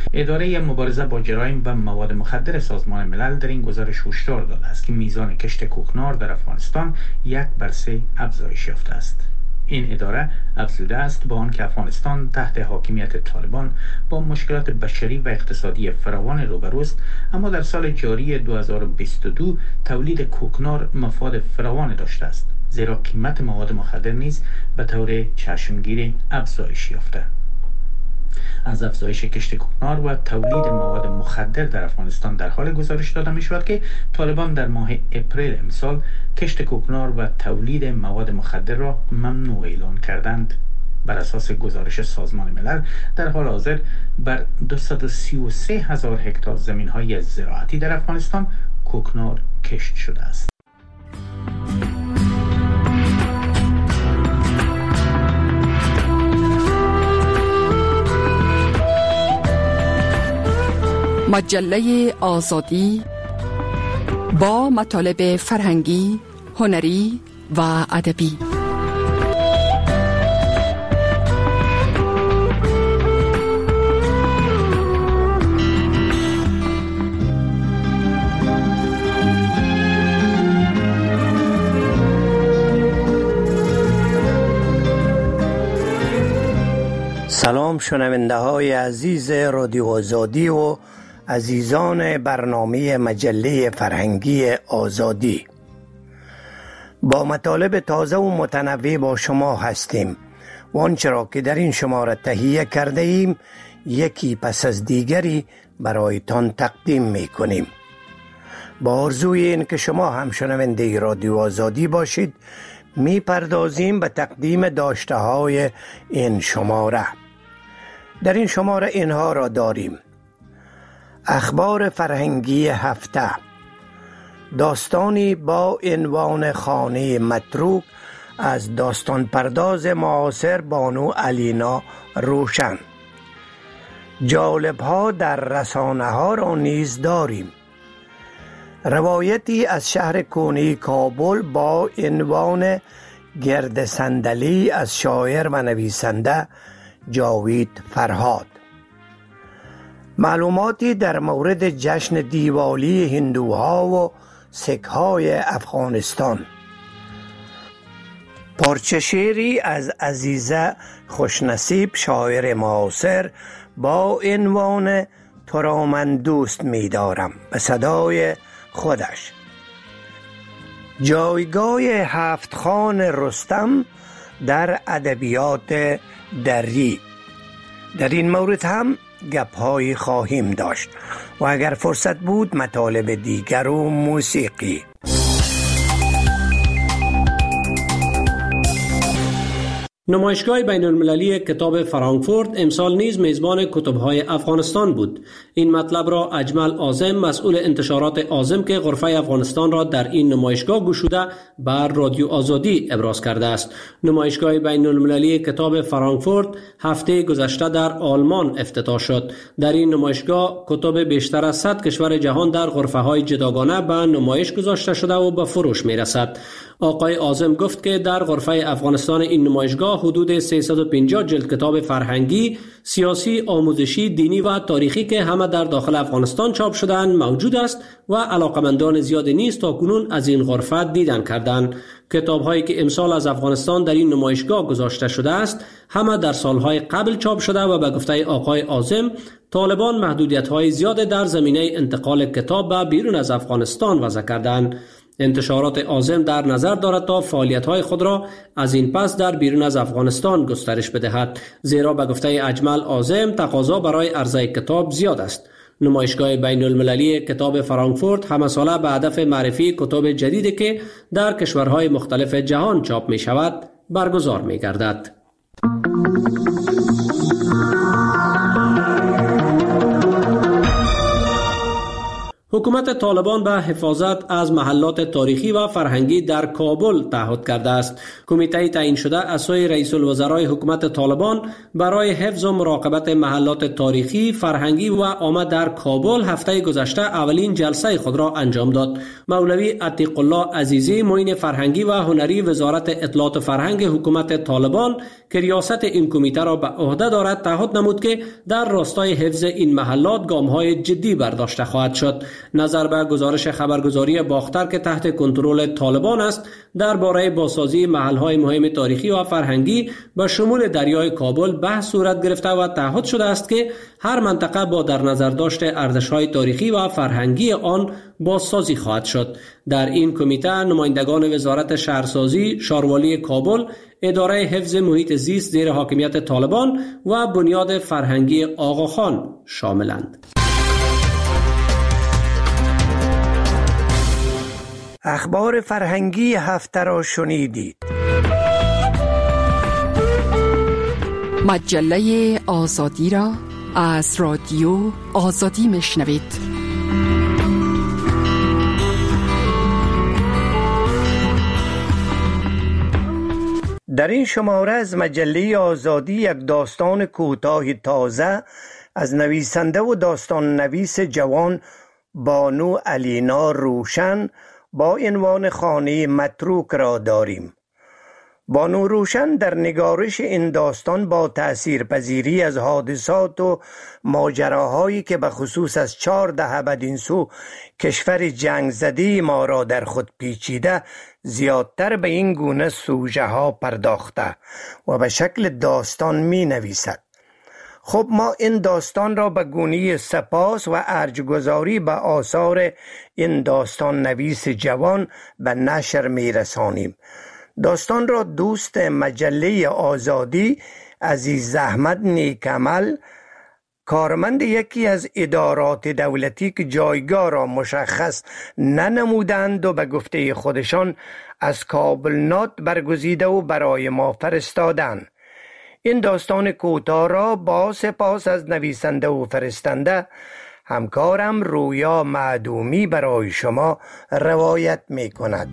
اداره مبارزه با جرایم و مواد مخدر سازمان ملل در این گزارش هشدار داده است که میزان کشت کوکنار در افغانستان 1/3 افزایش یافته است. این اداره افزوده است با آنکه افغانستان تحت حاکمیت طالبان با مشکلات بشری و اقتصادی فراوان روبروست، اما در سال جاری 2022 تولید کوکنار مفاد فراوان داشته است، زیرا قیمت مواد مخدر نیز به طور چشمگیر افزایش یافته. از افزایش کشت کوکنار و تولید مواد مخدر در افغانستان در حال گزارش داده می شود که طالبان در ماه اپریل امسال کشت کوکنار و تولید مواد مخدر را ممنوع اعلام کردند. بر اساس گزارش سازمان ملل در حال حاضر بر 233,000 هکتار زمین‌های زراعتی در افغانستان کوکنار کشت شده است. مجله آزادی با مطالب فرهنگی، هنری و ادبی. سلام شنونده های عزیز رادیو آزادی و عزیزان برنامه مجله فرهنگی آزادی. با مطالب تازه و متنوع با شما هستیم و آنچه را که در این شماره تهیه کرده ایم یکی پس از دیگری برایتان تقدیم می کنیم. با آرزوی این که شما هم شنونده رادیو آزادی باشید می پردازیم به تقدیم داشته های این شماره. در این شماره اینها را داریم: اخبار فرهنگی هفته، داستانی با عنوان خانه متروک از داستان پرداز معاصر بانو علینا روشن. جالب ها در رسانه ها را نیز داریم. روایتی از شهر کنی کابل با عنوان گرد صندلی از شاعر و نویسنده جاوید فرهاد. معلوماتی در مورد جشن دیوالی هندوها و سیک‌های افغانستان. پارچه شعری از عزیزه خوشنصیب شاعر معاصر با عنوان تو را من دوست می دارم به صدای خودش. جایگاه هفت خان رستم در ادبیات دری. در این مورد هم گپ‌هایی خواهیم داشت و اگر فرصت بود مطالب دیگر و موسیقی. نمایشگاه بین‌المللی کتاب فرانکفورت امسال نیز میزبان کتب‌های افغانستان بود. این مطلب را اجمل عاظم مسئول انتشارات عاظم که غرفه افغانستان را در این نمایشگاه گشوده بر رادیو آزادی ابراز کرده است. نمایشگاه بین‌المللی کتاب فرانکفورت هفته گذشته در آلمان افتتاح شد. در این نمایشگاه کتب بیشتر از 100 کشور جهان در غرفه‌های جداگانه به نمایش گذاشته شده و به فروش می‌رسد. آقای عاظم گفت که در غرفه افغانستان این نمایشگاه حدود 350 جلد کتاب فرهنگی، سیاسی، آموزشی، دینی و تاریخی که همه در داخل افغانستان چاپ شده‌اند موجود است و علاقمندان زیادی نیز تاکنون از این غرفه دیدن کردند. کتاب‌هایی که امسال از افغانستان در این نمایشگاه گذاشته شده است همه در سالهای قبل چاپ شده و به گفته آقای عاظم طالبان محدودیت‌های زیاد در زمینه انتقال کتاب به بیرون از افغانستان وضع کردند. انتشارات عاظم در نظر دارد تا فعالیت‌های خود را از این پس در بیرون از افغانستان گسترش بدهد، زیرا به گفته اجمل عاظم تقاضا برای عرضه کتاب زیاد است. نمایشگاه بین‌المللی کتاب فرانکفورت همه ساله به هدف معرفی کتاب جدیدی که در کشورهای مختلف جهان چاپ می شود برگزار می گردد. حکومت طالبان به حفاظت از محلات تاریخی و فرهنگی در کابل تعهد کرده است. کمیته تعیین شده از سوی رئیس الوزرای حکومت طالبان برای حفظ و مراقبت محلات تاریخی، فرهنگی و عامه در کابل هفته گذشته اولین جلسه خود را انجام داد. مولوی عتیق الله عزیزی، معین فرهنگی و هنری وزارت اطلاعات و فرهنگ حکومت طالبان که ریاست این کمیته را به عهده دارد، تعهد نمود که در راستای حفظ این محلات گام‌های جدی برداشته خواهد شد. نظر به گزارش خبرگزاری باختر که تحت کنترل طالبان است، درباره بازسازی محل‌های مهم تاریخی و فرهنگی به شمول دریای کابل بحث صورت گرفته و تعهد شده است که هر منطقه با در نظر داشت ارزش‌های تاریخی و فرهنگی آن بازسازی خواهد شد. در این کمیته نمایندگان وزارت شهرسازی، شاروالی کابل، اداره حفظ محیط زیست زیر حاکمیت طالبان و بنیاد فرهنگی آقاخان شاملند. اخبار فرهنگی هفته را شنیدید. مجله آزادی را از رادیو آزادی میشنوید. در این شماره از مجله آزادی یک داستان کوتاه تازه از نویسنده و داستان نویس جوان بانو علینا روشن با عنوان خانه متروک را داریم. بانو روشن در نگارش این داستان با تأثیرپذیری از حادثات و ماجراهایی که به خصوص از 4 دهه بدین سو کشور جنگ زده ما را در خود پیچیده زیادتر به این گونه سوژه ها پرداخته و به شکل داستان می نویسد. خب ما این داستان را به گونه سپاس و ارجگزاری به آثار این داستان نویس جوان به نشر می رسانیم. داستان را دوست مجله آزادی عزیز احمد نیکعمل، کارمند یکی از ادارات دولتی که جایگاه را مشخص ننمودند و به گفته خودشان از کابل نات برگزیده و برای ما فرستادند. این داستان کوتاه را با سپاس از نویسنده و فرستنده همکارم رویا معدومی برای شما روایت می کند.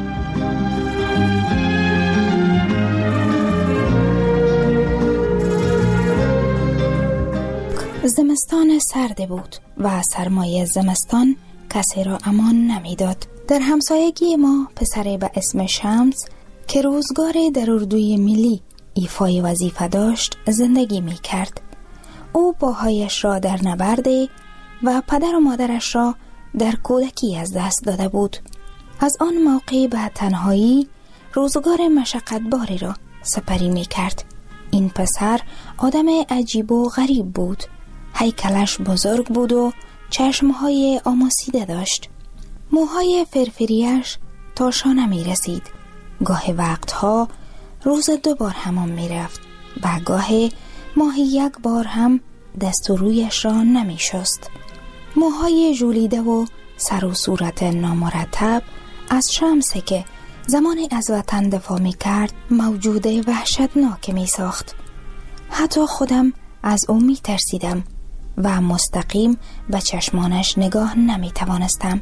زمستان سرد بود و سرمایه زمستان کسی را امان نمیداد. در همسایگی ما پسری به اسم شمس که روزگار در اردوی ملی ایفای وظیفه داشت زندگی می کرد. او پاهایش را در نبرده و پدر و مادرش را در کودکی از دست داده بود. از آن موقع به تنهایی روزگار مشقتباری را سپری می کرد. این پسر آدم عجیب و غریب بود. هیکلش بزرگ بود و چشمهای آماسیده داشت. موهای فرفریش تا شانه می رسید. گاه وقتها روز 2 بار حمام می رفت و گاه ماهی 1 بار هم دست و رویش را نمی شست. موهای ژولیده و سر و صورت نامرتب از شمسه که زمانی از وطن دفاع می کرد موجود وحشتناک می ساخت. حتی خودم از او می ترسیدم و مستقیم به چشمانش نگاه نمی توانستم.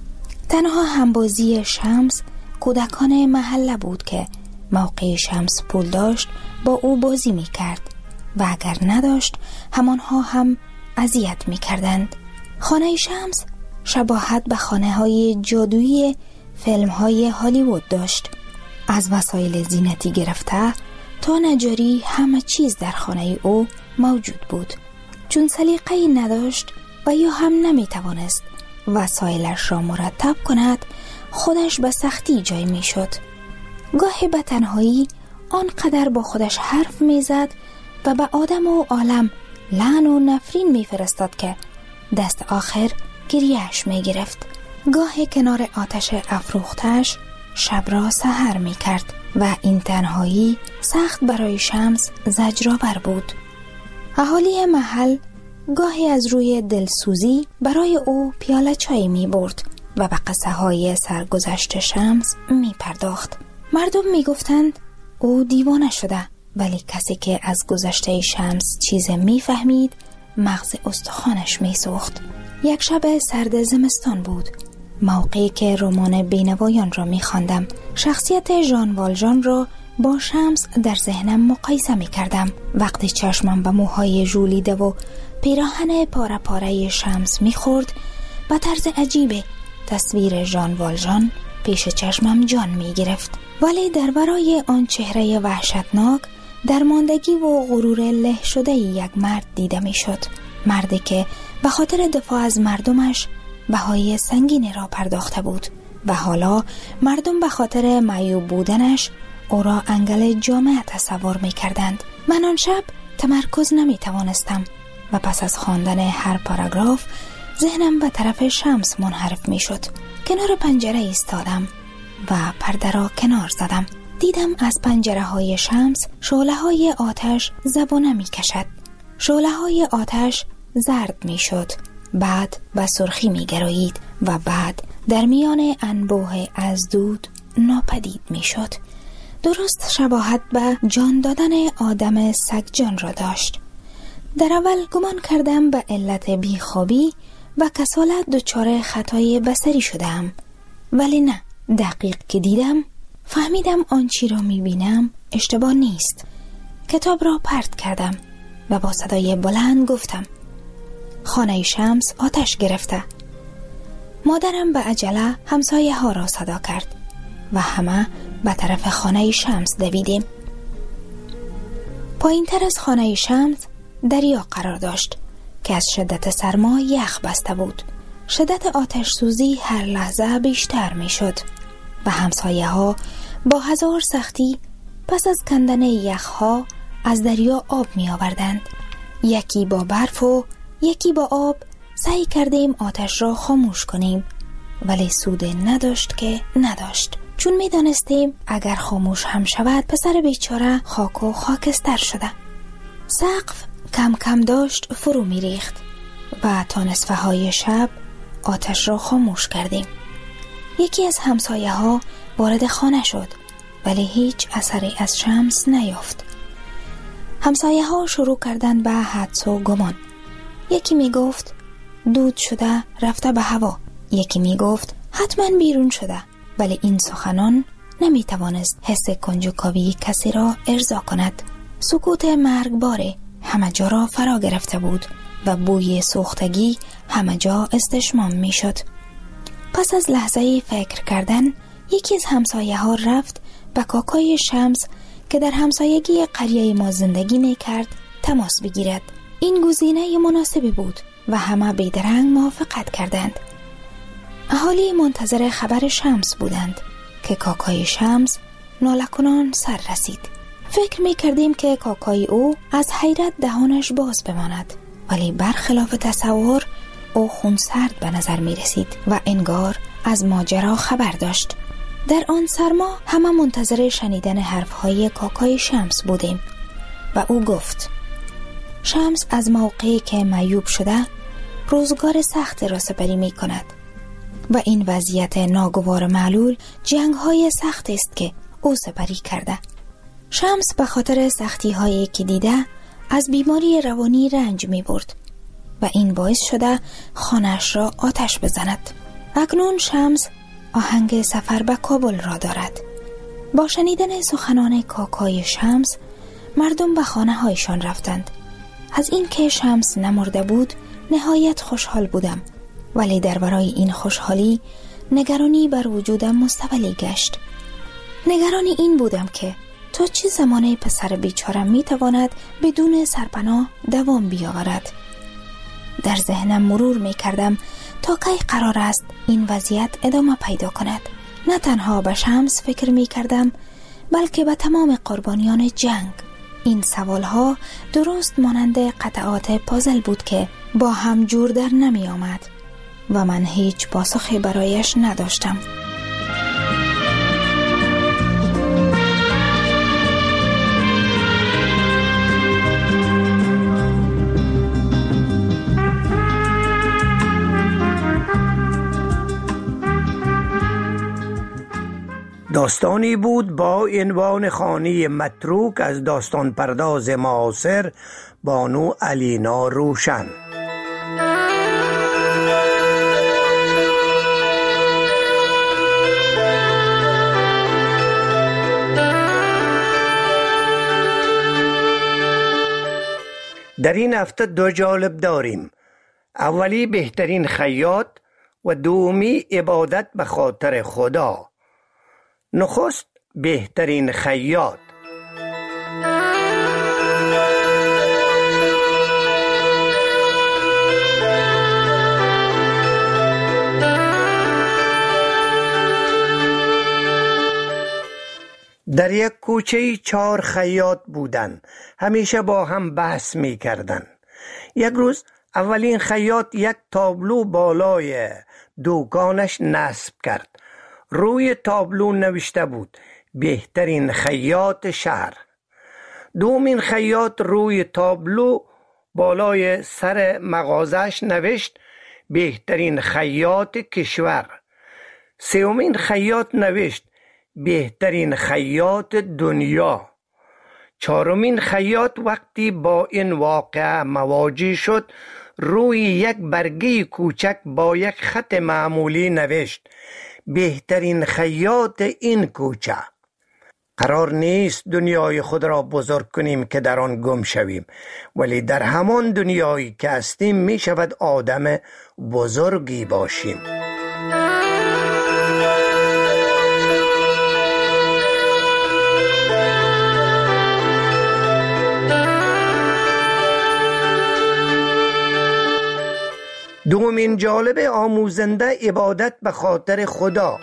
تنها همبازی شمس کودکان محله بود که موقع شمس پول داشت با او بازی می کرد و اگر نداشت همانها هم اذیت می کردند. خانه شمس شباهت به خانه های جادویی فیلم های هالیوود داشت. از وسایل زینتی گرفته تا نجاری همه چیز در خانه او موجود بود. چون سلیقه‌ای نداشت و یا هم نمی توانست وسایلش را مرتب کند، خودش به سختی جای می شد. گاهی به تنهایی آنقدر با خودش حرف می زد و به آدم و عالم لعن و نفرین می فرستاد که دست آخر گریهش می گرفت. گاهی کنار آتش افروختش شب را سحر می کرد و این تنهایی سخت برای شمس زجرآور بود. اهالی محل گاهی از روی دلسوزی برای او پیاله چای می برد و به قصه های سرگذشت شمس می پرداخت. مردم می گفتند او دیوانه شده، ولی کسی که از گذشته شمس چیز می فهمید مغز استخوانش می سوخت. یک شب سرد زمستان بود، موقعی که رمان بینوایان را می خواندم. شخصیت ژان والژان را با شمس در ذهنم مقایسه می کردم. وقتی چشمم به موهای ژولیده و پیراهن پاره پاره شمس می خورد، با طرز عجیب تصویر ژان والژان پیش چشمم جان می گرفت. ولی در برای آن چهره وحشتناک درماندگی و غرور له شده یک مرد دیده می شد. مردی که به خاطر دفاع از مردمش بهای سنگینی را پرداخته بود و حالا مردم به خاطر معیوب بودنش او را انگل جامعه تصور می کردند. من آن شب تمرکز نمی توانستم و پس از خواندن هر پاراگراف ذهنم به طرف شمس منحرف می شد. کنار پنجره ایستادم و پرده را کنار زدم. دیدم از پنجره های شمس شعله های آتش زبانه می کشد. شعله های آتش زرد می شد، بعد به سرخی می گرایید و بعد در میان انبوه از دود ناپدید می شد. درست شباهت به جان دادن آدم سگجان را داشت. در اول گمان کردم به علت بیخوابی و کسالت دچار خطای بصری شدم، ولی نه، دقیق که دیدم فهمیدم آنچی را می بینم اشتباه نیست. کتاب را پرت کردم و با صدای بلند گفتم: خانه شمس آتش گرفته. مادرم به عجله همسایه ها را صدا کرد و همه به طرف خانه شمس دویدیم. پایین تر از خانه شمس دریا قرار داشت که از شدت سرما یخ بسته بود. شدت آتش سوزی هر لحظه بیشتر می شد و همسایه ها با هزار سختی پس از کندن یخ ها از دریا آب می آوردند. یکی با برف و یکی با آب سعی کردیم آتش را خاموش کنیم، ولی سود نداشت که نداشت، چون می دانستیم اگر خاموش هم شود پسر بیچاره خاک و خاکستر شده. سقف کم کم داشت فرو می ریخت و تا نصفه های شب آتش را خاموش کردیم. یکی از همسایه ها وارد خانه شد، ولی هیچ اثری از شمس نیافت. همسایه ها شروع کردند به حدس و گمان. یکی می گفت دود شده رفته به هوا، یکی می گفت حتما بیرون شده، ولی این سخنان نمی توانست حس کنجکاوی کسی را ارضا کند. سکوت مرگبار همه جا را فرا گرفته بود و بوی سوختگی همه جا استشمام می شد. پس از لحظه فکر کردن یکی از همسایه ها رفت به کاکای شمس که در همسایگی قریه ما زندگی می کرد تماس بگیرد. این گزینه مناسبی بود و همه بیدرنگ موافقت کردند. اهالی منتظر خبر شمس بودند که کاکای شمس ناله‌کنان سر رسید. فکر می کردیم که کاکای او از حیرت دهانش باز بماند، ولی برخلاف تصور او خونسرد به نظر می رسید و انگار از ماجرا خبر داشت. در آن سرما همه منتظر شنیدن حرفهای کاکای شمس بودیم و او گفت: شمس از موقعی که معیوب شده روزگار سخت را سپری می کند و این وضعیت ناگوار معلول جنگ‌های سخت است که او سپری کرده. شمس به خاطر سختی‌هایی که دیده از بیماری روانی رنج می برد و این باعث شده خانه‌اش را آتش بزند. اکنون شمس آهنگ سفر به کابل را دارد. با شنیدن سخنان کاکای شمس مردم به خانه‌هایشان رفتند. از این که شمس نمرده بود نهایت خوشحال بودم، ولی در برای این خوشحالی نگرانی بر وجودم مستولی گشت. نگرانی این بودم که تا چه زمانه پسر بیچارم می تواند بدون سرپناه دوام بیاورد. در ذهنم مرور می کردم تا کی قرار است این وضعیت ادامه پیدا کند. نه تنها به شمس فکر می کردم بلکه به تمام قربانیان جنگ. این سوالها درست مانند قطعات پازل بود که با هم جور در نمی آمد و من هیچ پاسخی برایش نداشتم. داستانی بود با عنوان خانه متروک از داستان پرداز معاصر بانو علینا روشن. در این هفته دو جالب داریم. اولی بهترین خیاط و دومی عبادت به خاطر خدا. نخست بهترین خیاط. در یک کوچه 4 خیاط بودند. همیشه با هم بحث می کردن. یک روز اولین خیاط یک تابلو بالای دکانش نصب کرد. روی تابلو نوشته بود بهترین خیاط شهر. دومین خیاط روی تابلو بالای سر مغازش نوشت بهترین خیاط کشور. سومین خیاط نوشت بهترین خیاط دنیا. چهارمین خیاط وقتی با این واقعه مواجه شد روی یک برگه کوچک با یک خط معمولی نوشت بهترین خیاط این کوچه. قرار نیست دنیای خود را بزرگ کنیم که در آن گم شویم، ولی در همان دنیایی که هستیم می شود آدم بزرگی باشیم. دومین جالب آموزنده عبادت به خاطر خدا.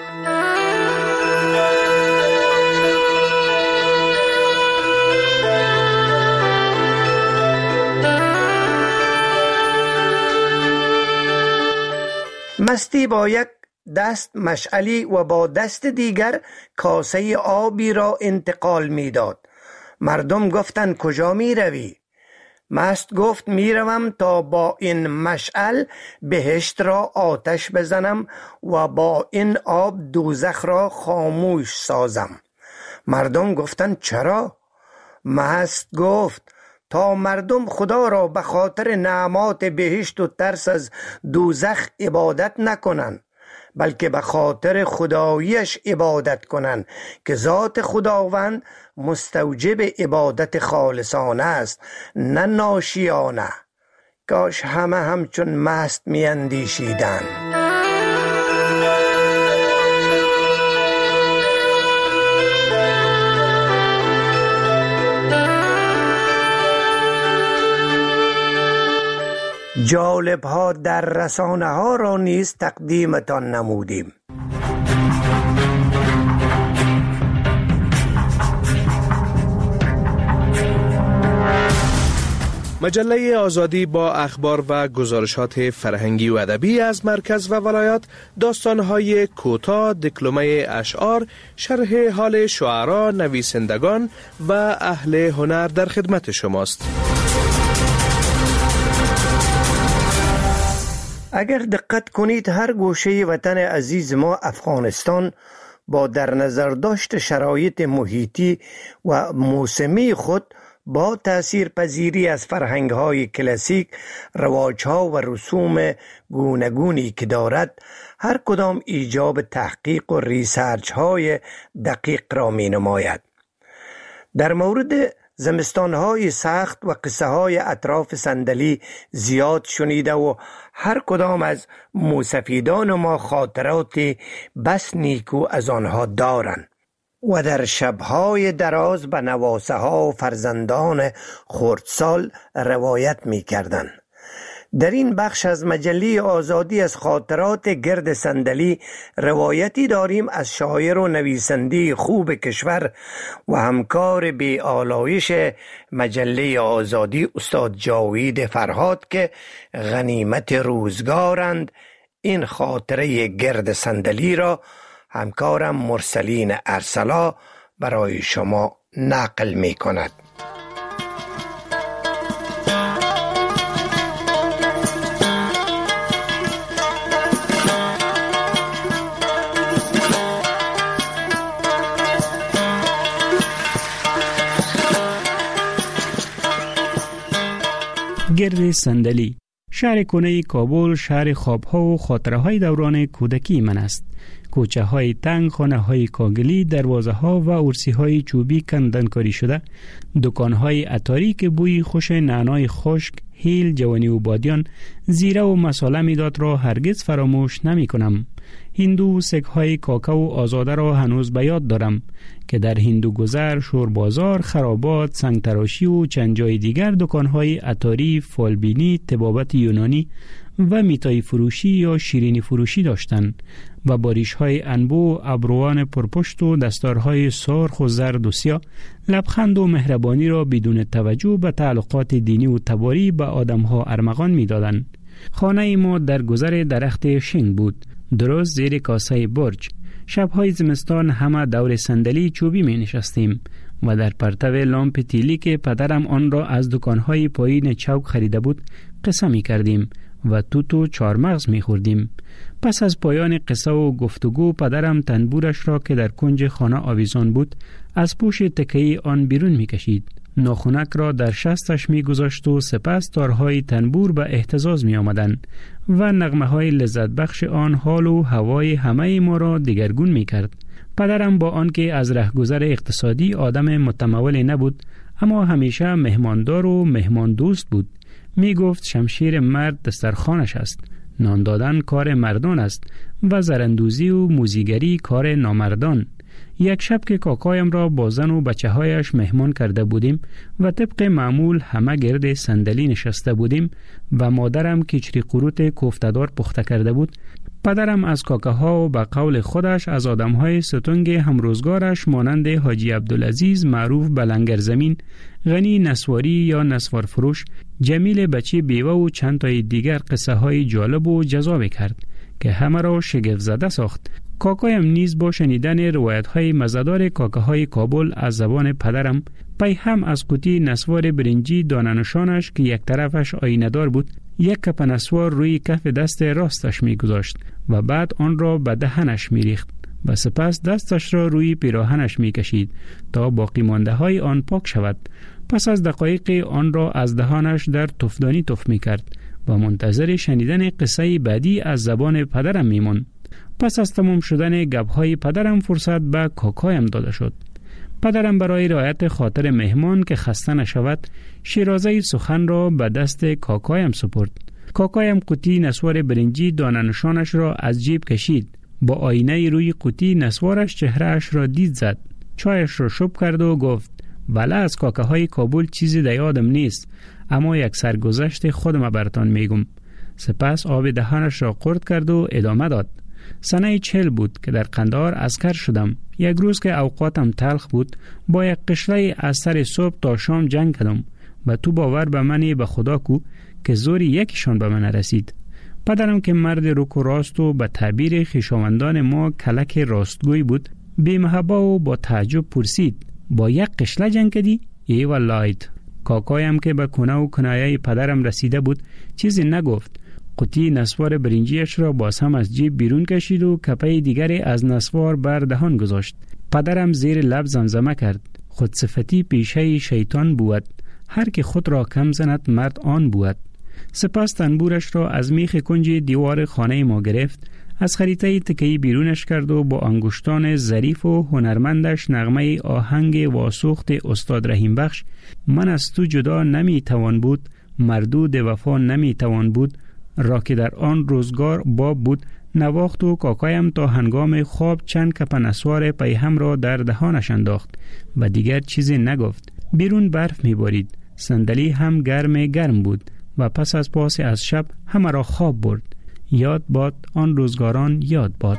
مستی با یک دست مشعلی و با دست دیگر کاسه آبی را انتقال می داد. مردم گفتند کجا می روی؟ مست گفت می روم تا با این مشعل بهشت را آتش بزنم و با این آب دوزخ را خاموش سازم. مردم گفتند چرا؟ مست گفت تا مردم خدا را به خاطر نعمات بهشت و ترس از دوزخ عبادت نکنند، بلکه به خاطر خداییش عبادت کنند که ذات خداوند مستوجب عبادت خالصانه است، نه ناشیانه. کاش همه همچون مست می اندیشیدند. جالب ها در رسانه ها را نیز تقدیمتان نمودیم. مجله آزادی با اخبار و گزارشات فرهنگی و ادبی از مرکز و ولایات، داستان‌های کوتاه، دکلمه اشعار، شرح حال شعرا، نویسندگان و اهل هنر در خدمت شماست. اگر دقت کنید هر گوشه وطن عزیز ما افغانستان با در نظر داشت شرایط محیطی و موسمی خود با تأثیر پذیری از فرهنگ‌های کلاسیک، رواج‌ها و رسوم گوناگونی که دارد، هر کدام ایجاب تحقیق و ریسرچ‌های دقیق را می‌نماید. در مورد زمستان‌های سخت و قصه‌های اطراف صندلی زیاد شنیده و هر کدام از موسفیدان ما خاطراتی بس نیکو از آنها دارند و در شب‌های دراز به نواسه ها و فرزندان خردسال روایت می‌کردند. در این بخش از مجله آزادی از خاطرات گرد صندلی روایتی داریم از شاعر و نویسنده خوب کشور و همکار بی آلایش مجله آزادی استاد جاوید فرهاد که غنیمت روزگارند. این خاطره گرد صندلی را همکارم مرسلین ارسلا برای شما نقل می کند. گرد صندلی، شهر کنه کابل، شهر خوابها و خاطره‌های دوران کودکی من است. کوچه های تنگ، خانه های کاگلی، دروازه ها و ارسی های چوبی کندن کاری شده، دکان های عطاری که بوی خوش نعنای خشک، هیل، جوانی و بادیان، زیره و مساله میداد را هرگز فراموش نمی کنم. هندو سگ های کاکاو آزاده را هنوز به یاد دارم که در هندو گذر، شوربازار، خرابات، سنگ تراشی و چند جای دیگر دکان های عطاری، فالبینی، طبابت یونانی و میتای فروشی یا شیرینی فروشی داشتند و باریش های انبو، ابروان پرپشت و دستارهای سرخ و زرد و سیاه لبخند و مهربانی را بدون توجه به تعلقات دینی و تباری به آدمها ارمغان میدادند. خانه ما در گذر درخت شنگ بود، درست زیر کاسه برج. شبهای زمستان همه دور صندلی چوبی می نشستیم و در پرتو لامپ تیلی که پدرم آن را از دکانهای پایین چوک خریده بود قصه می کردیم و توت و چارمغز می خوردیم. پس از پایان قصه و گفتگو پدرم تنبورش را که در کنج خانه آویزان بود از پوش تکه‌ای آن بیرون می کشید. ناخنک را در شستش می گذاشت و سپس تارهای تنبور به اهتزاز می آمدند و نغمه های لذت بخش آن حال و هوای همه ما را دگرگون می کرد. پدرم با آنکه از رهگذر اقتصادی آدم متمول نبود، اما همیشه مهماندار و مهمان دوست بود. می گفت شمشیر مرد دسترخوانش است، نان دادن کار مردان است و زرندوزی و موزیگری کار نامردان. یک شب که کاکایم را با زن و بچه هایش مهمان کرده بودیم و طبق معمول همه گرد صندلی نشسته بودیم و مادرم کیچری قروت کوفته‌دار پخته کرده بود، پدرم از کاکه ها و به قول خودش از آدم های ستونگ همروزگارش مانند حاجی عبدالعزیز معروف به لنگر زمین، غنی نسواری یا نسوار فروش، جمیل بچی بیوه و چند تای دیگر قصه های جالب و جذاب کرد که همه را شگفت زده ساخت. کاکایم نیز با شنیدن روایت های مزدار کاکه های کابل از زبان پدرم پی هم از قوطی نسوار برنجی دانه‌نشانش که یک طرفش آینه دار بود یک کپ نسوار روی کف دست راستش می گذاشت و بعد آن را به دهنش می ریخت و سپس دستش را روی پیراهنش می کشید تا باقی مانده های آن پاک شود. پس از دقایق آن را از دهانش در تفدانی تف می کرد و منتظر شنیدن قصه بعدی از زبان پدرم می ماند. پس از تمام شدن گپ‌های پدرم فرصت به کاکایم داده شد. پدرم برای رعایت خاطر مهمان که خسته نشود شیرازه سخن را به دست کاکایم سپرد. کاکایم قوطی نسوار برنجی دانه‌نشانش را از جیب کشید، با آینه روی قوطی نسوارش چهرهش را دید زد، چایش را شب کرد و گفت ولی از کاکه های کابل چیزی در یادم نیست، اما یک سرگذشت خودم براتان میگم. سپس آب دهانش را قورت کرد و ادامه داد. سنه 40 بود که در قندهار عسکر شدم. یک روز که اوقاتم تلخ بود با یک قشله از سر صبح تا شام جنگ کردم و تو باور به منی به خدا کو که زوری یکیشان به من رسید. پدرم که مرد روک و راست و به تعبیر خویشاوندان ما کلک راستگوی بود بی محبه و با تعجب پرسید با یک قشله جنگ کردی؟ ای والله. کاکایم که به کنه و کنایه پدرم رسیده بود چیزی نگفت. قوطی نسوار برنجیش را باز هم از جیب بیرون کشید و کپه دیگری از نسوار بر دهان گذاشت. پدرم زیر لب زمزمه کرد خودصفتی پیشه شیطان بود، هر که خود را کم زند مرد آن بود. سپس تنبورش را از میخ کنج دیوار خانه ما گرفت، از خریطه تکه‌ای بیرونش کرد و با انگشتان ظریف و هنرمندش نغمه آهنگ واسوخت استاد رحیم بخش من از تو جدا نمی توان بود، مردود وفا نمی توان بود را که در آن روزگار باب بود نواخت و کاکایم تا هنگام خواب چند کپ نسوار پیهم را در دهانش انداخت و دیگر چیزی نگفت. بیرون برف می بارید، صندلی هم گرم بود و پس از پاس از شب همه را خواب برد. یاد باد آن روزگاران، یاد باد.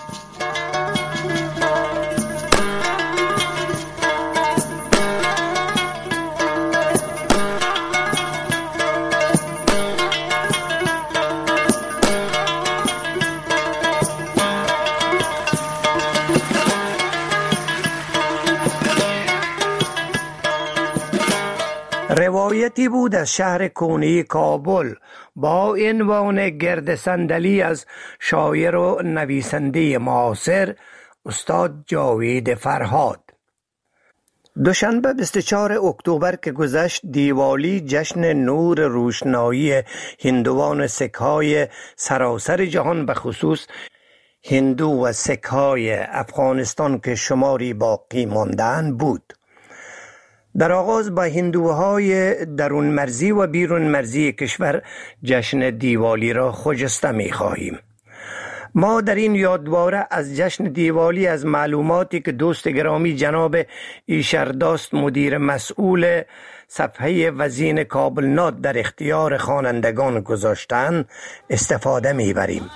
روایتی بود از شهر کونی کابل با عنوان گرد صندلی از شاعر و نویسنده معاصر استاد جاوید فرهاد. دوشنبه 24 اکتبر که گذشت دیوالی جشن نور روشنایی هندوان سک‌های سراسر جهان به خصوص هندو و سیک های افغانستان که شماری باقی مانده‌اند بود. در آغاز با هندوهای درون مرزی و بیرون مرزی کشور جشن دیوالی را خجسته می خواهیم. ما در این یادواره از جشن دیوالی از معلوماتی که دوست گرامی جناب ایشرداست مدیر مسئول صفحه وزین کابلنات در اختیار خوانندگان گذاشتند استفاده می‌بریم.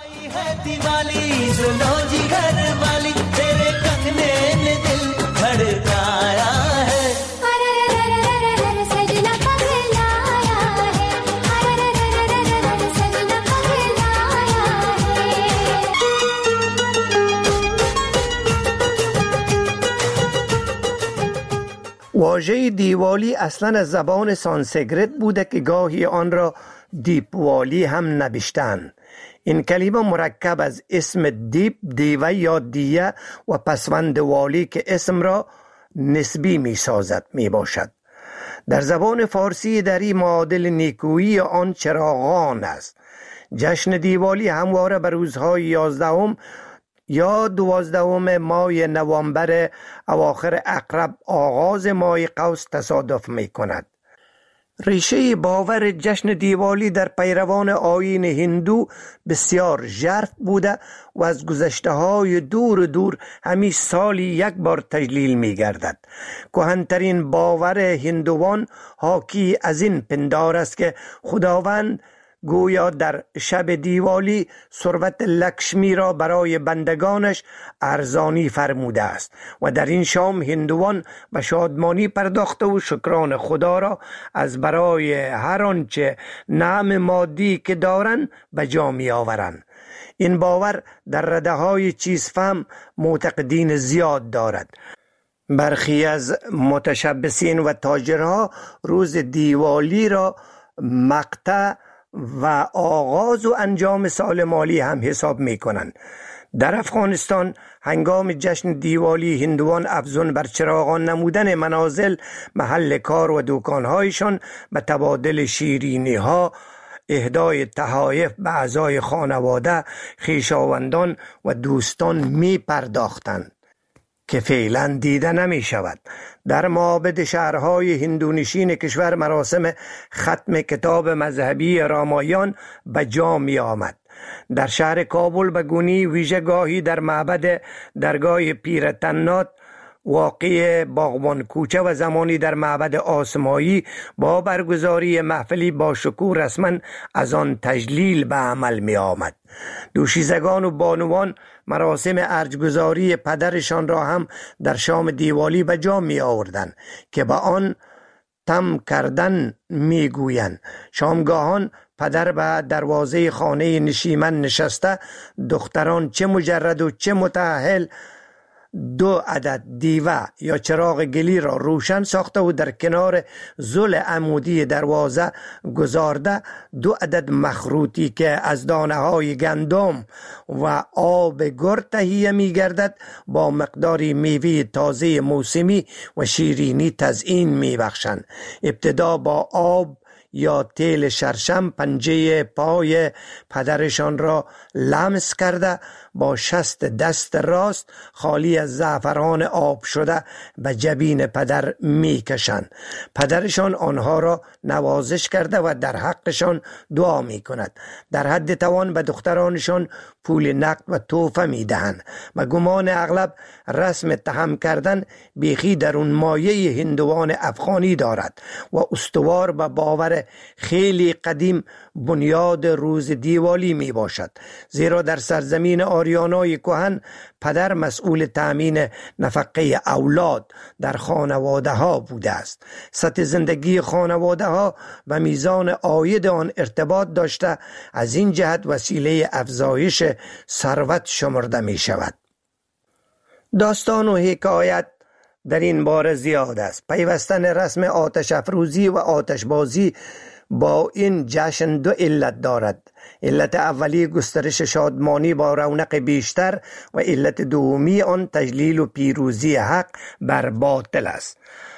واژه دیوالی اصلا از زبان سانسکریت بوده که گاهی آن را دیپوالی هم نوشتند. این کلمه مرکب از اسم دیپ، دیوه یا دیه و پسوند والی که اسم را نسبی می سازد می باشد. در زبان فارسی دری معادل نیکویی آن چراغان است. جشن دیوالی همواره به روزهای 11 یا 12 ماه نوامبر اواخر عقرب آغاز ماه قوس تصادف می کند. ریشه باور جشن دیوالی در پیروان آیین هندو بسیار ژرف بوده و از گذشته های دور همی سالی یک بار تجلیل می گردد. کهن‌ترین باور هندوان حاکی از این پندار است که خداوند گویا در شب دیوالی ثروت لکشمی را برای بندگانش ارزانی فرموده است و در این شام هندوان به شادمانی پرداخته و شکران خدا را از برای هر آنچه نعم مادی که دارند به جا می آورند. این باور در رده های چیزفهم معتقدین زیاد دارد. برخی از متشبثین و تاجرها روز دیوالی را مقطع و آغاز و انجام سال مالی هم حساب می کنند. در افغانستان هنگام جشن دیوالی هندوان افزون بر چراغان نمودن منازل، محل کار و دکانهایشان به تبادل شیرینی ها، اهدای تحایف به اعضای خانواده، خویشاوندان و دوستان می پرداختند که فعلا دیده نمی شود. در معابد شهرهای هندونشین کشور مراسم ختم کتاب مذهبی رامایان به جا می آمد. در شهر کابل به گونی ویژگاهی در معبد درگاه پیر تنات واقع باغبان کوچه و زمانی در معبد آسمایی با برگزاری محفلی با شکوه رسما از آن تجلیل به عمل می آمد. دوشیزگان و بانوان مراسم ارجگذاری پدرشان را هم در شام دیوالی به جا می آوردند که به آن تم کردن می گویند. شامگاهان پدر به دروازه خانه نشیمن نشسته، دختران چه مجرد و چه متأهل 2 عدد دیوه یا چراغ گلی را روشن ساخته و در کنار زل عمودی دروازه گذارده 2 عدد مخروطی که از دانه های گندم و آب گرد تهیه می گردد با مقداری میوه تازه موسمی و شیرینی تزیین می بخشند. ابتدا با آب یا تیل شرشم پنجه پای پدرشان را لمس کرده با شست دست راست خالی از زعفران آب شده به جبین پدر می کشند. پدرشان آنها را نوازش کرده و در حقشان دعا می کند. در حد توان به دخترانشان پول نقد و تحفه می دهند. و گمان اغلب رسم تهم کردن بیخی در اون مایه هندوان افغانی دارد و استوار به باور خیلی قدیم بنیاد روز دیوالی می باشد. زیرا در سرزمین آریانای کهن پدر مسئول تأمین نفقه اولاد در خانواده ها بوده است. سطح زندگی خانواده ها و میزان عاید آن ارتباط داشته، از این جهت وسیله افزایش ثروت شمرده می شود. داستان و حکایت در این باره زیاد است. پیوستن رسم آتش افروزی و آتشبازی با این جشن 2 علت دارد. علت اولی گسترش شادمانی با رونق بیشتر و علت دومی آن تجلیل و پیروزی حق بر باطل است.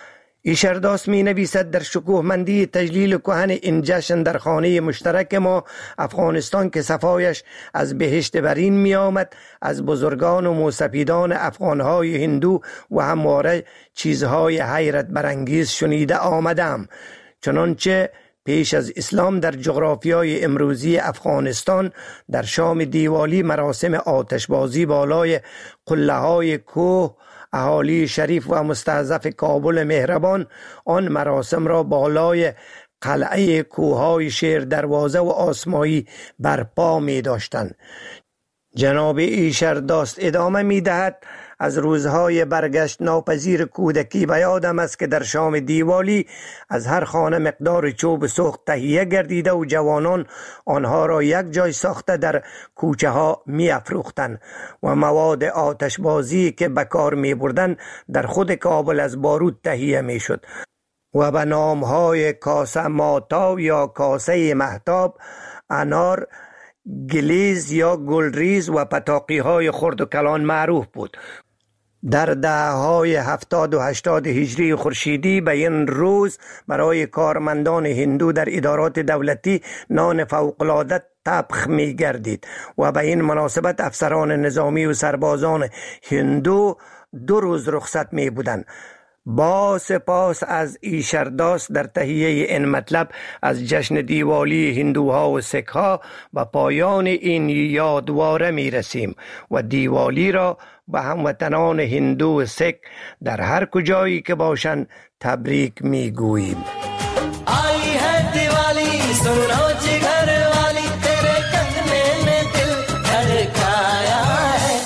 ایشرداست می نویسد در شکوهمندی تجلیل کهن این جشن در خانه مشترک ما افغانستان که صفایش از بهشت برین می آمد، از بزرگان و موسپیدان افغانهای هندو و همواره چیزهای حیرت برانگیز شنیده آمدم. چنانچه پیش از اسلام در جغرافیای امروزی افغانستان در شام دیوالی مراسم آتشبازی بالای قله‌های کوه اهالی شریف و مستضعف کابل مهربان آن مراسم را بالای قلعه کوههای شیر دروازه و آسمایی برپا می داشتند. جناب ایشرداست ادامه می دهد: از روزهای برگشت ناپذیر کودکی به یادم است که در شام دیوالی از هر خانه مقدار چوب سوخت تهیه گردیده و جوانان آنها را یک جای ساخته در کوچه ها می افروختند و مواد آتشبازی که به کار می بردند در خود کابل از بارود تهیه می شد و به نامهای کاسه ماتاو یا کاسه مهتاب، انار، گلیز یا گلریز و پتاقی های خرد و کلان معروف بود. در دهه‌های 70 و 80 هجری خورشیدی به این روز برای کارمندان هندو در ادارات دولتی نان فوق‌العاده طبخ می گردید و به این مناسبت افسران نظامی و سربازان هندو 2 روز رخصت می بودند. با سپاس از ایشرداست در تهیه این مطلب از جشن دیوالی هندوها و سکها و پایان این یادواره می رسیم و دیوالی را به هموطنان هندو و سک در هر کجایی که باشند تبریک می گوییم. آئی ہے دیوالی سنو جگر والی تیرے کہنے میں دل دھڑکایا ہے.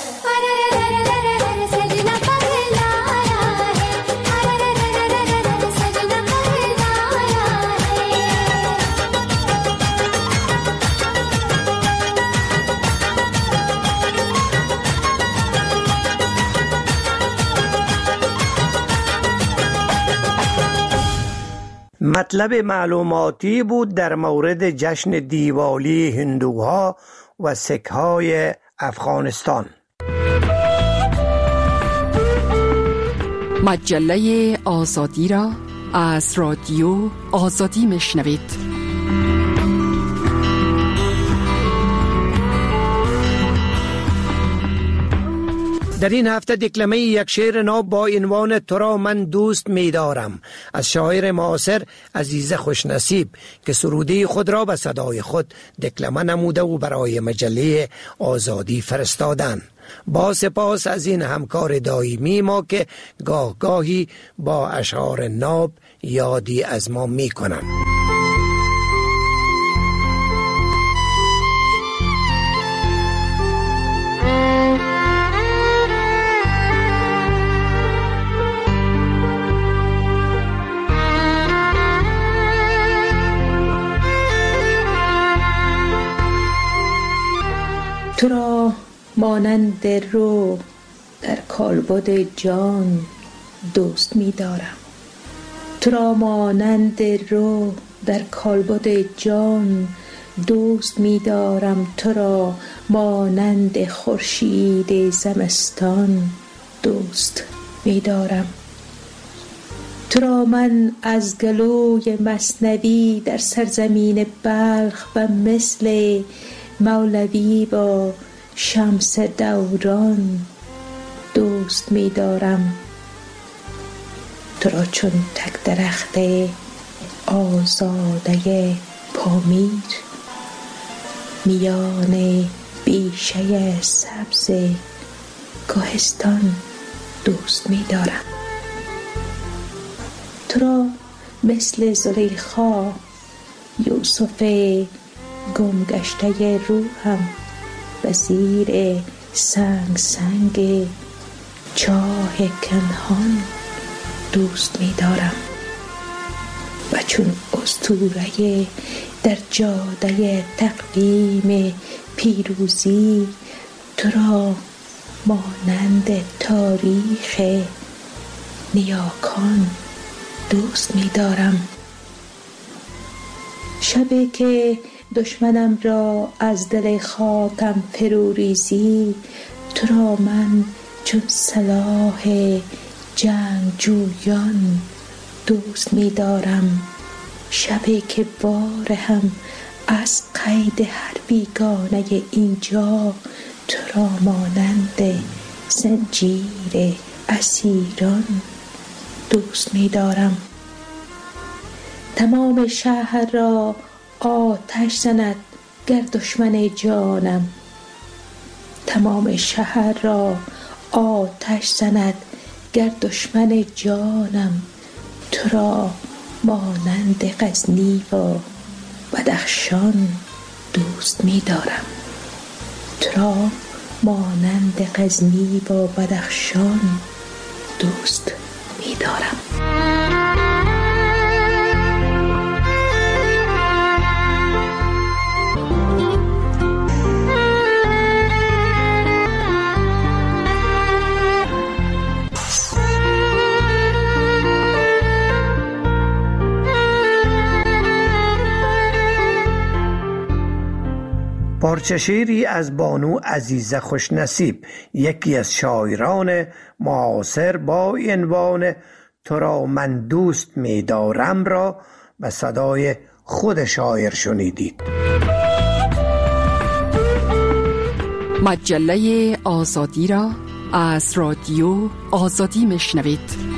مطلب معلوماتی بود در مورد جشن دیوالی هندوها و سکهای افغانستان. مجله آزادی را از رادیو آزادی میشنوید. در این هفته دکلمه یک شعر نو با عنوان تو را من دوست می دارم از شاعر معاصر عزیز خوشنصیب که سروده خود را به صدای خود دکلمه نموده و برای مجله آزادی فرستادن. با سپاس از این همکار دائمی ما که گاه گاهی با اشعار ناب یادی از ما می کنند. تو را مانند رو در کالبد جان دوست می دارم. تو را مانند رو در کالبد جان دوست می دارم. تو را مانند خورشید زمستان دوست می دارم. تو را من از گلوی مثنوی در سرزمین بلخ و مثل مولوی با شمس دوران دوست می دارم. تو را چون تک درخت آزاده پامیر میان بیشه سبز کوهستان دوست می دارم. تو را مثل زلیخا یوسف گم گشته روحم به زیر سنگ چاه کنهان دوست می دارم و چون اسطوره در جاده تقویم پیروزی تو را مانند تاریخ نیاکان دوست می دارم. شبی که دشمنم را از دل خاکم فرو ریزی تو را من چون سلاح جنگجویان دوست می دارم. شبی که بار هم از قید هر بیگانه اینجا تو را مانند زنجیر اسیران دوست می دارم. تمام شهر را آتش زند گر دشمن جانم. تمام شهر را آتش زند گر دشمن جانم. تو را مانند غزنی و بدخشان دوست می دارم. تو را مانند غزنی و بدخشان دوست می دارم. پارچه شعری از بانو عزیزه خوشنصیب، یکی از شاعران معاصر با عنوان تو را من دوست می دارم را به صدای خود شاعر شنیدید. مجله آزادی را از رادیو آزادی میشنوید.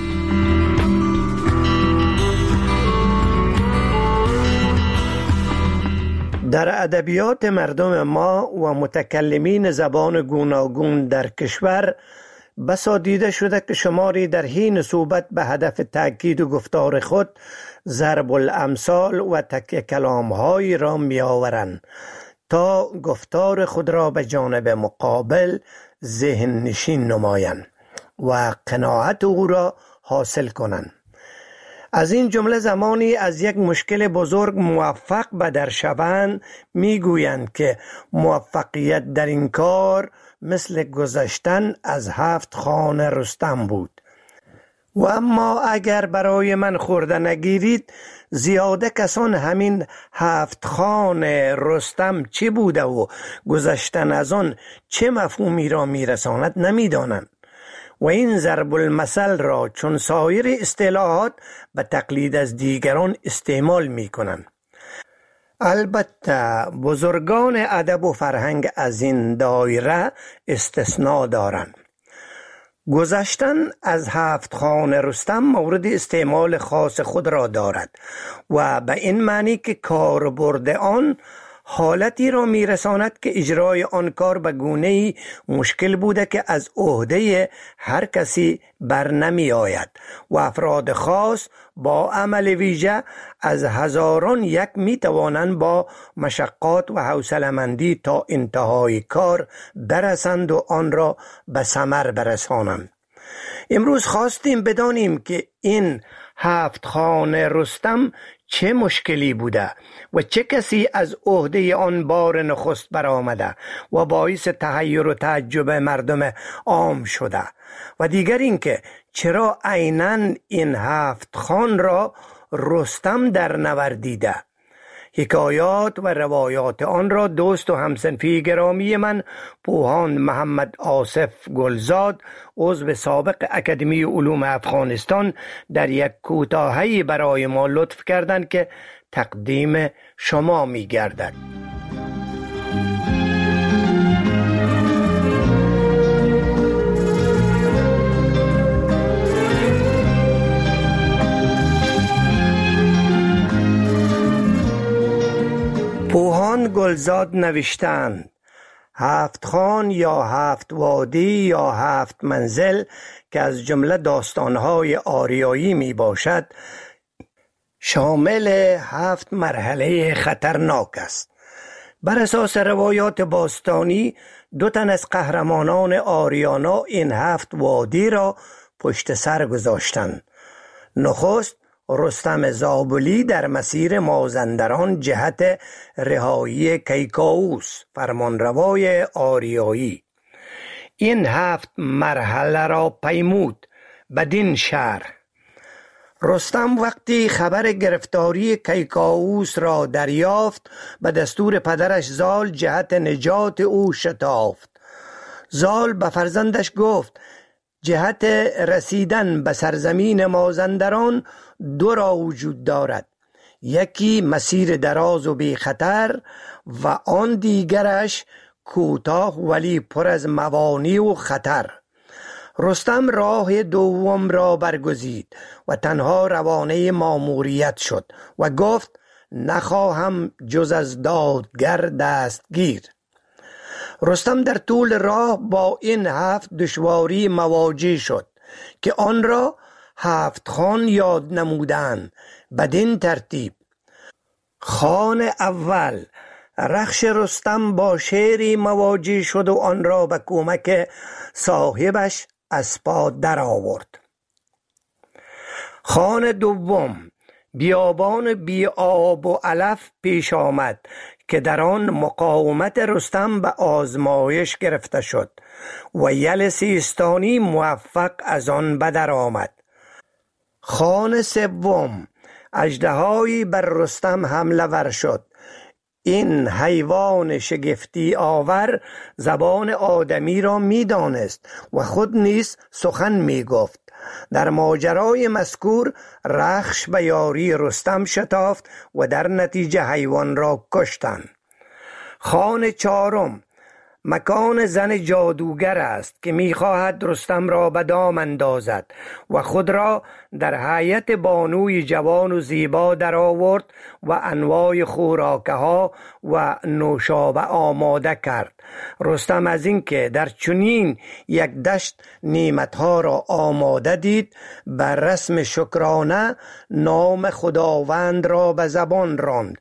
در ادبیات مردم ما و متکلمین زبان گوناگون در کشور بسا دیده شده که شماری در حین صحبت به هدف تأکید و گفتار خود ضرب الامثال و تکیه کلام‌هایی را می‌آورند تا گفتار خود را به جانب مقابل ذهن نشین نمایند و قناعت او را حاصل کنند. از این جمله زمانی از یک مشکل بزرگ موفق به در شوند میگویند که موفقیت در این کار مثل گذشتن از 7 خان رستم بود. و اما اگر برای من خورده نگیرید، زیاده کسان همین 7 خان رستم چه بوده و گذشتن از آن چه مفهومی را میرساند نمیدانند و این ضرب المثل را چون سایر اصطلاحات به تقلید از دیگران استعمال می کنند. البته بزرگان ادب و فرهنگ از این دایره استثناء دارند. گذشتن از 7 خان رستم مورد استعمال خاص خود را دارد و به این معنی که کاربرد آن حالتی را میرساند که اجرای آن کار به گونه‌ای مشکل بوده که از عهده هر کسی بر نمی آید و افراد خاص با عمل ویژه از هزاران یک می توانند با مشقات و حوصله‌مندی تا انتهای کار برسند و آن را به ثمر برسانند. امروز خواستیم بدانیم که این 7 خان رستم چه مشکلی بوده و چه کسی از عهده آن بار نخست برآمده و باعث تحیر و تعجب مردم عام شده و دیگر اینکه چرا عیناً این 7 خان را رستم در نوردیده. حکایات و روایات آن را دوست و همسنفی گرامی من پوهان محمد آصف گلزاد عضو سابق اکادمی علوم افغانستان در یک کوتاهی برای ما لطف کردند که تقدیم شما می گردد. پوهان گلزاد نوشتند 7 خان یا 7 وادی یا 7 منزل که از جمله داستانهای آریایی می باشد شامل 7 مرحله خطرناک است. بر اساس روایات باستانی 2 تن از قهرمانان آریانا این 7 وادی را پشت سر گذاشتند. نخست رستم زابلی در مسیر مازندران جهت رهایی کیکاووس فرمانروای آریایی این 7 مرحله را پیمود. بدین شهر رستم وقتی خبر گرفتاری کیکاووس را دریافت به دستور پدرش زال جهت نجات او شتافت. زال به فرزندش گفت جهت رسیدن به سرزمین مازندران دو راه وجود دارد، یکی مسیر دراز و بی خطر و آن دیگرش کوتاه ولی پر از موانع و خطر. رستم راه دوم را برگزید و تنها روانه ماموریت شد و گفت نخواهم جز از دادگر دستگیر. رستم در طول راه با این 7 دشواری مواجه شد که آن را 7 خان یاد نمودند بدین ترتیب: خان اول، رخش رستم با شیری مواجه شد و آن را به کمک صاحبش اسپا در آورد. خان دوم، بیابان بی آب و علف پیش آمد که در آن مقاومت رستم به آزمایش گرفته شد و یل سیستانی موفق از آن بدر آمد. خان سوم، اژدهایی بر رستم حمله ور شد. این حیوان شگفتی آور زبان آدمی را می دانست و خود نیز سخن می گفت. در ماجرای مذکور رخش به یاری رستم شتافت و در نتیجه حیوان را کشتند. خان چهارم، مکان زن جادوگر است که می‌خواهد رستم را به دام اندازد و خود را در هیئت بانوی جوان و زیبا در آورد و انواع خوراکها و نوشابه آماده کرد. رستم از اینکه در چنین یک دشت نعمتها را آماده دید، بر رسم شکرانه نام خداوند را به زبان راند.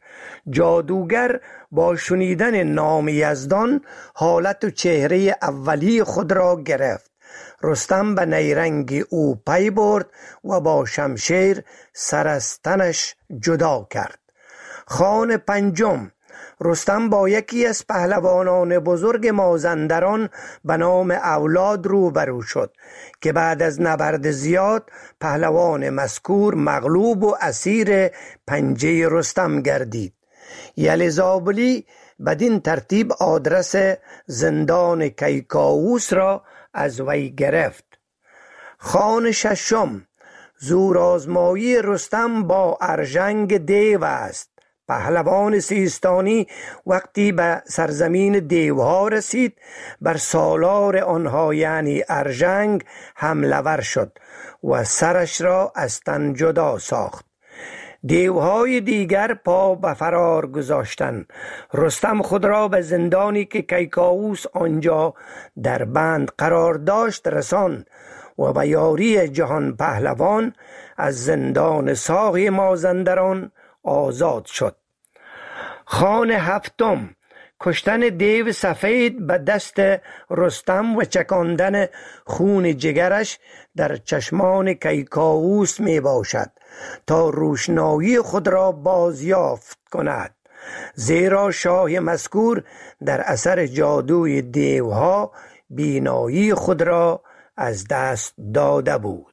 جادوگر با شنیدن نام یزدان حالت و چهره اولی خود را گرفت. رستم به نیرنگ او پی برد و با شمشیر سر از تنش جدا کرد. خان پنجم، رستم با یکی از پهلوانان بزرگ مازندران به نام اولاد روبرو شد که بعد از نبرد زیاد پهلوان مذکور مغلوب و اسیر پنجه رستم گردید. یل زابلی بدین ترتیب آدرس زندان کیکاووس را از وی گرفت. خان ششم، زورآزمایی رستم با ارژنگ دیو است. پهلوان سیستانی وقتی به سرزمین دیوها رسید، بر سالار آنها یعنی ارژنگ حمله ور شد و سرش را از تن جدا ساخت. دیوهای دیگر پا به فرار گذاشتند. رستم خود را به زندانی که کیکاووس آنجا در بند قرار داشت رساند و به یاری جهان پهلوان از زندان ساغ مازندران آزاد شد. خان هفتم، کشتن دیو سفید به دست رستم و چکاندن خون جگرش در چشمان کیکاووس می باشد تا روشنایی خود را بازیافت کند، زیرا شاه مذکور در اثر جادوی دیوها بینایی خود را از دست داده بود.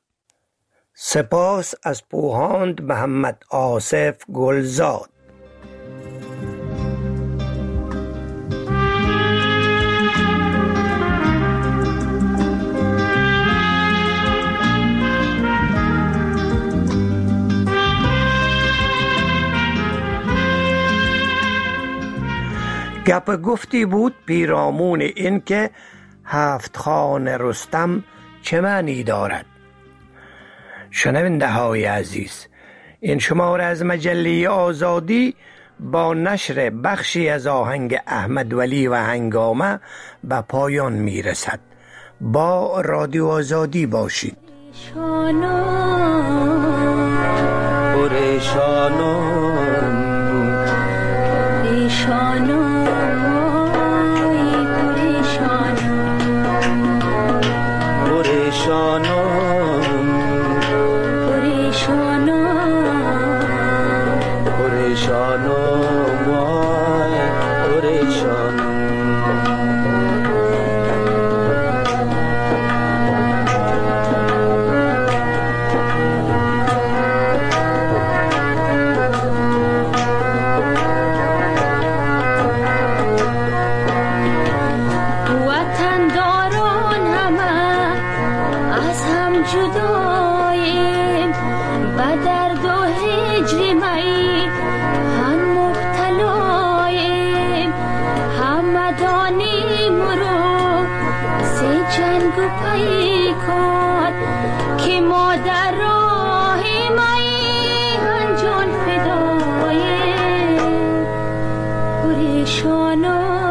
سپاس از پوهاند محمد آصف گلزاد. گپ گفتی بود پیرامون این که 7 خان رستم چه معنی دارد. شنونده های عزیز، این شماره از مجله آزادی با نشر بخشی از آهنگ احمد ولی و هنگامه به پایان می رسد. با رادیو آزادی باشید. بگو پیکار که ما در راه میهن جان فدای گریشان